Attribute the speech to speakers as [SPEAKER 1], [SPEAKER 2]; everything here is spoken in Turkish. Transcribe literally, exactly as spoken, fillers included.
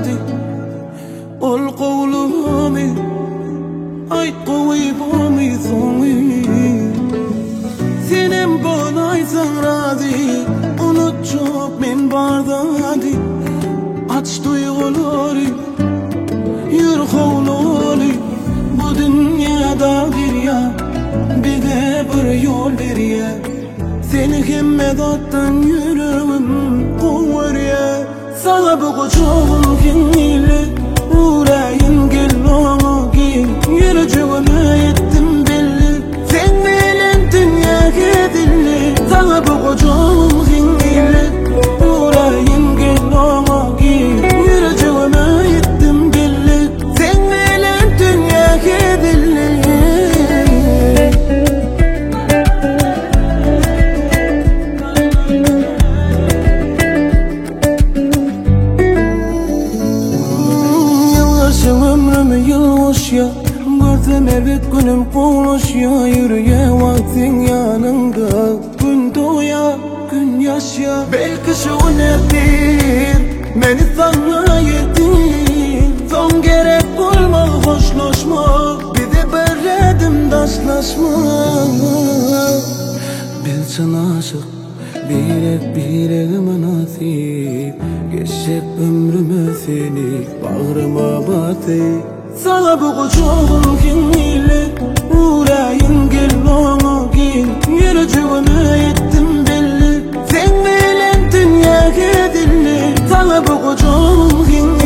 [SPEAKER 1] nadi ol qawlumi ayt qo'yibumi so'ngi senem bo'laysan razi unut çok men bardadi aç tuyg'ulari yur qawluli bu dünyada bir ya bir de bir yol bir ya seni hemmedattan yüreğim kovar ya sana bu koçoğum kinli uğrayın gel ona gel yürücüğüme yettim belli sen bilen dünya gidilli sana bu koçoğum kinli uğrayın gel ona gel yürücüğüme yettim belli sen bilen dünya gidilli ömrümü yılmış ya gözüm elbet günüm konuş ya yürüye vaktin yanında gün doğuya gün yaşa belki şu nedir beni sana yedim son gerek olma hoşlaşma bir de berredim taşlaşma bilsen aşık birek bireğime nasip geçecek ömrüme seni bağrıma batı sana bu koçoğum kinli uğrayın gel ona gel yürücüğüme yettim belli sen bilen dünya gidilli sana bu koçoğum kinli